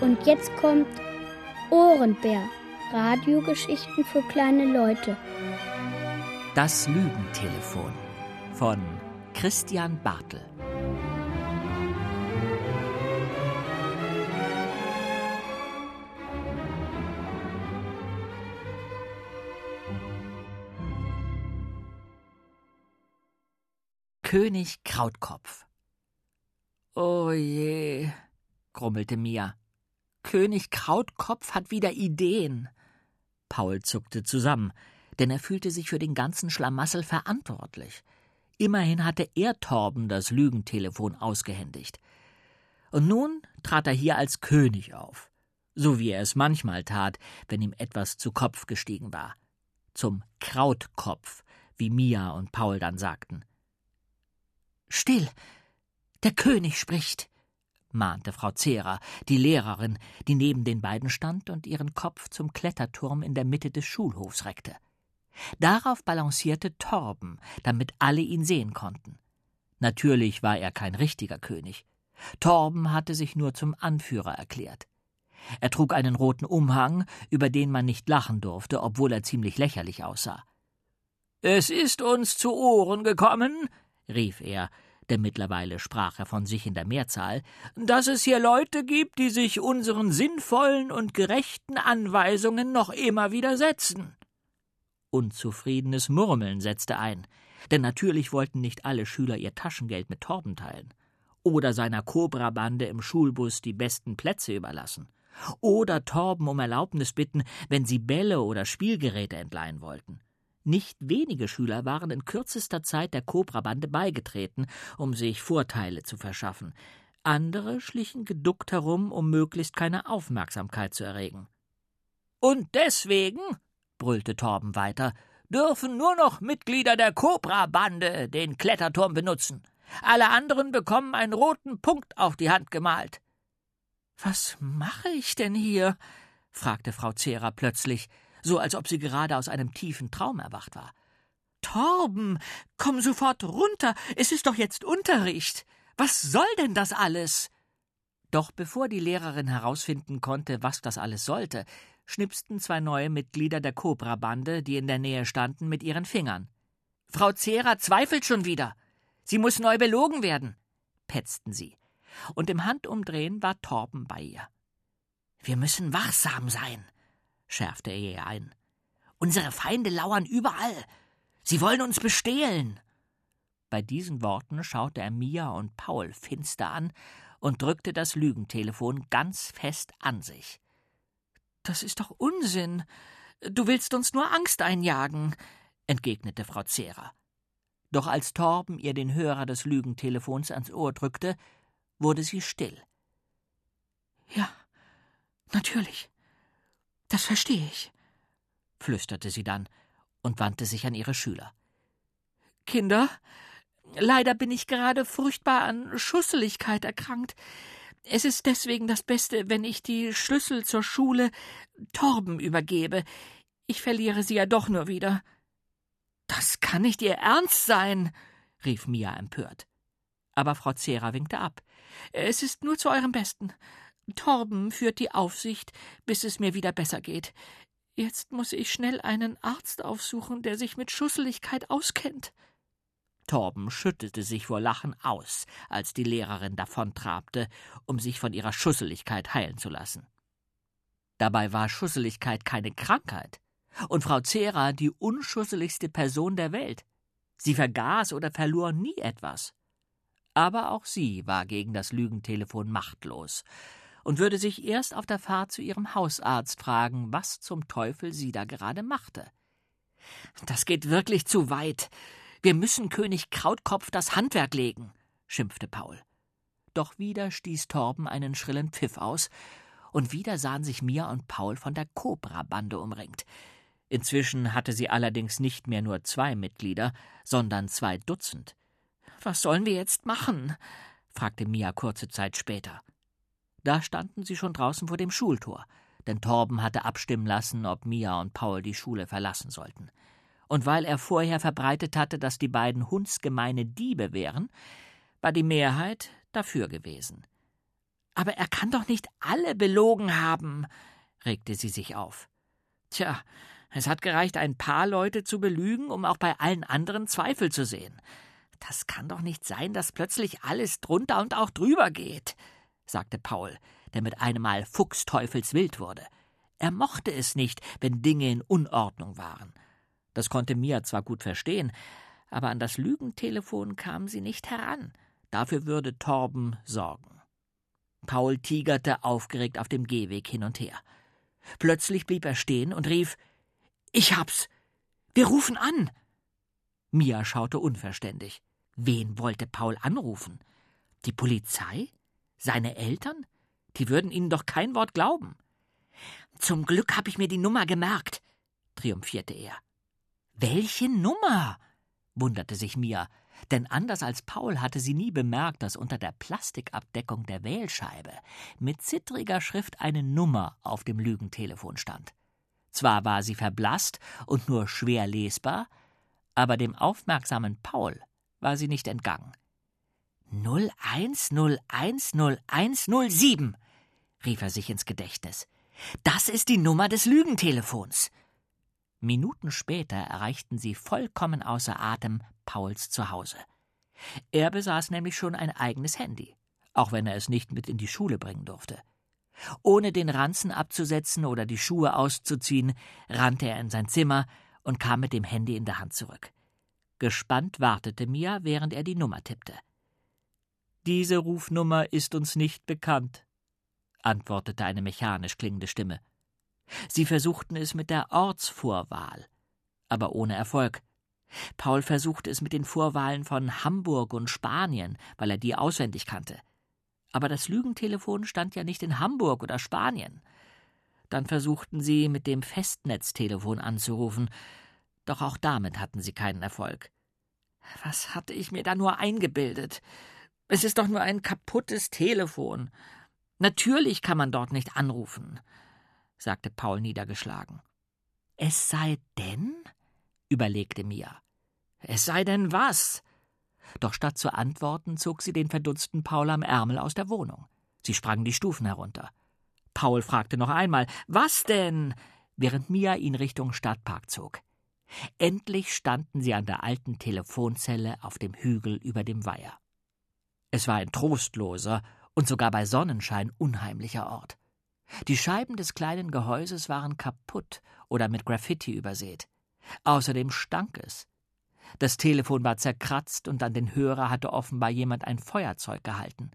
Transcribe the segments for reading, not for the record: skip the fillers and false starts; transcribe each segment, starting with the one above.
Und jetzt kommt Ohrenbär. Radiogeschichten für kleine Leute. Das Lügentelefon von Christian Bartel. König Krautkopf. Oh je, grummelte Mia. König Krautkopf hat wieder Ideen. Paul zuckte zusammen, denn er fühlte sich für den ganzen Schlamassel verantwortlich. Immerhin hatte er Torben das Lügentelefon ausgehändigt. Und nun trat er hier als König auf, so wie er es manchmal tat, wenn ihm etwas zu Kopf gestiegen war. Zum Krautkopf, wie Mia und Paul dann sagten. »Still, der König spricht«, mahnte Frau Zehrer, die Lehrerin, die neben den beiden stand und ihren Kopf zum Kletterturm in der Mitte des Schulhofs reckte. Darauf balancierte Torben, damit alle ihn sehen konnten. Natürlich war er kein richtiger König. Torben hatte sich nur zum Anführer erklärt. Er trug einen roten Umhang, über den man nicht lachen durfte, obwohl er ziemlich lächerlich aussah. »Es ist uns zu Ohren gekommen«, rief er, denn mittlerweile sprach er von sich in der Mehrzahl, »dass es hier Leute gibt, die sich unseren sinnvollen und gerechten Anweisungen noch immer widersetzen.« Unzufriedenes Murmeln setzte ein, denn natürlich wollten nicht alle Schüler ihr Taschengeld mit Torben teilen oder seiner Cobra-Bande im Schulbus die besten Plätze überlassen oder Torben um Erlaubnis bitten, wenn sie Bälle oder Spielgeräte entleihen wollten. Nicht wenige Schüler waren in kürzester Zeit der Cobra-Bande beigetreten, um sich Vorteile zu verschaffen. Andere schlichen geduckt herum, um möglichst keine Aufmerksamkeit zu erregen. »Und deswegen«, brüllte Torben weiter, »dürfen nur noch Mitglieder der Cobra-Bande den Kletterturm benutzen. Alle anderen bekommen einen roten Punkt auf die Hand gemalt.« »Was mache ich denn hier?« fragte Frau Zehrer plötzlich, so als ob sie gerade aus einem tiefen Traum erwacht war. »Torben, komm sofort runter, es ist doch jetzt Unterricht. Was soll denn das alles?« Doch bevor die Lehrerin herausfinden konnte, was das alles sollte, schnipsten zwei neue Mitglieder der Cobra-Bande, die in der Nähe standen, mit ihren Fingern. »Frau Zehrer zweifelt schon wieder. Sie muss neu belogen werden«, petzten sie. Und im Handumdrehen war Torben bei ihr. »Wir müssen wachsam sein«, schärfte er ihr ein. »Unsere Feinde lauern überall. Sie wollen uns bestehlen.« Bei diesen Worten schaute er Mia und Paul finster an und drückte das Lügentelefon ganz fest an sich. »Das ist doch Unsinn. Du willst uns nur Angst einjagen«, entgegnete Frau Zehrer. Doch als Torben ihr den Hörer des Lügentelefons ans Ohr drückte, wurde sie still. »Ja, natürlich. Das verstehe ich«, flüsterte sie dann und wandte sich an ihre Schüler. »Kinder, leider bin ich gerade furchtbar an Schusseligkeit erkrankt. Es ist deswegen das Beste, wenn ich die Schlüssel zur Schule Torben übergebe. Ich verliere sie ja doch nur wieder.« »Das kann nicht Ihr Ernst sein«, rief Mia empört. Aber Frau Zehrer winkte ab. »Es ist nur zu eurem Besten. Torben führt die Aufsicht, bis es mir wieder besser geht. Jetzt muss ich schnell einen Arzt aufsuchen, der sich mit Schusseligkeit auskennt.« Torben schüttelte sich vor Lachen aus, als die Lehrerin davontrabte, um sich von ihrer Schusseligkeit heilen zu lassen. Dabei war Schusseligkeit keine Krankheit und Frau Zehrer die unschusseligste Person der Welt. Sie vergaß oder verlor nie etwas. Aber auch sie war gegen das Lügentelefon machtlos und würde sich erst auf der Fahrt zu ihrem Hausarzt fragen, was zum Teufel sie da gerade machte. »Das geht wirklich zu weit. Wir müssen König Krautkopf das Handwerk legen«, schimpfte Paul. Doch wieder stieß Torben einen schrillen Pfiff aus, und wieder sahen sich Mia und Paul von der Cobra-Bande umringt. Inzwischen hatte sie allerdings nicht mehr nur 2 Mitglieder, sondern 2 Dutzend. »Was sollen wir jetzt machen?«, fragte Mia kurze Zeit später. Da standen sie schon draußen vor dem Schultor, denn Torben hatte abstimmen lassen, ob Mia und Paul die Schule verlassen sollten. Und weil er vorher verbreitet hatte, dass die beiden hundsgemeine Diebe wären, war die Mehrheit dafür gewesen. Aber er kann doch nicht alle belogen haben, regte sie sich auf. Tja, es hat gereicht, ein paar Leute zu belügen, um auch bei allen anderen Zweifel zu sehen. Das kann doch nicht sein, dass plötzlich alles drunter und auch drüber geht, sagte Paul, der mit einem Mal fuchsteufelswild wurde. Er mochte es nicht, wenn Dinge in Unordnung waren. Das konnte Mia zwar gut verstehen, aber an das Lügentelefon kam sie nicht heran. Dafür würde Torben sorgen. Paul tigerte aufgeregt auf dem Gehweg hin und her. Plötzlich blieb er stehen und rief: »Ich hab's! Wir rufen an!« Mia schaute unverständlich. Wen wollte Paul anrufen? Die Polizei? Seine Eltern? Die würden ihnen doch kein Wort glauben. »Zum Glück habe ich mir die Nummer gemerkt«, triumphierte er. »Welche Nummer?« wunderte sich Mia, denn anders als Paul hatte sie nie bemerkt, dass unter der Plastikabdeckung der Wählscheibe mit zittriger Schrift eine Nummer auf dem Lügentelefon stand. Zwar war sie verblasst und nur schwer lesbar, aber dem aufmerksamen Paul war sie nicht entgangen. 01010107, rief er sich ins Gedächtnis. Das ist die Nummer des Lügentelefons. Minuten später erreichten sie vollkommen außer Atem Pauls Zuhause. Er besaß nämlich schon ein eigenes Handy, auch wenn er es nicht mit in die Schule bringen durfte. Ohne den Ranzen abzusetzen oder die Schuhe auszuziehen, rannte er in sein Zimmer und kam mit dem Handy in der Hand zurück. Gespannt wartete Mia, während er die Nummer tippte. »Diese Rufnummer ist uns nicht bekannt«, antwortete eine mechanisch klingende Stimme. Sie versuchten es mit der Ortsvorwahl, aber ohne Erfolg. Paul versuchte es mit den Vorwahlen von Hamburg und Spanien, weil er die auswendig kannte. Aber das Lügentelefon stand ja nicht in Hamburg oder Spanien. Dann versuchten sie, mit dem Festnetztelefon anzurufen, doch auch damit hatten sie keinen Erfolg. Was hatte ich mir da nur eingebildet? Es ist doch nur ein kaputtes Telefon. Natürlich kann man dort nicht anrufen, sagte Paul niedergeschlagen. Es sei denn, überlegte Mia. Es sei denn was? Doch statt zu antworten, zog sie den verdutzten Paul am Ärmel aus der Wohnung. Sie sprang die Stufen herunter. Paul fragte noch einmal, was denn? Während Mia ihn Richtung Stadtpark zog. Endlich standen sie an der alten Telefonzelle auf dem Hügel über dem Weiher. Es war ein trostloser und sogar bei Sonnenschein unheimlicher Ort. Die Scheiben des kleinen Gehäuses waren kaputt oder mit Graffiti übersät. Außerdem stank es. Das Telefon war zerkratzt und an den Hörer hatte offenbar jemand ein Feuerzeug gehalten.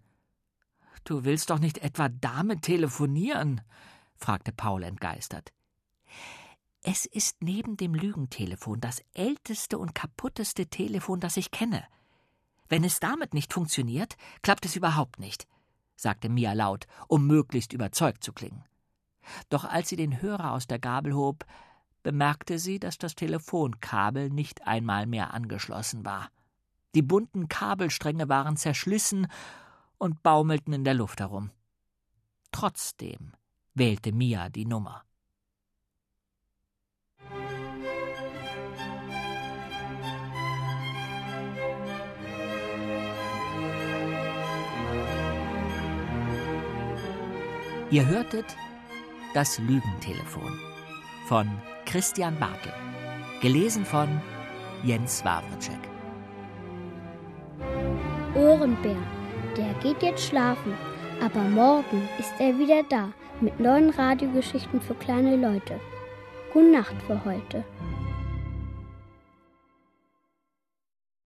»Du willst doch nicht etwa damit telefonieren?« fragte Paul entgeistert. »Es ist neben dem Lügentelefon das älteste und kaputteste Telefon, das ich kenne. Wenn es damit nicht funktioniert, klappt es überhaupt nicht«, sagte Mia laut, um möglichst überzeugt zu klingen. Doch als sie den Hörer aus der Gabel hob, bemerkte sie, dass das Telefonkabel nicht einmal mehr angeschlossen war. Die bunten Kabelstränge waren zerschlissen und baumelten in der Luft herum. Trotzdem wählte Mia die Nummer. Ihr hörtet Das Lügentelefon von Christian Bartel, gelesen von Jens Wawrczyk. Ohrenbär, der geht jetzt schlafen, aber morgen ist er wieder da mit neuen Radiogeschichten für kleine Leute. Gute Nacht für heute.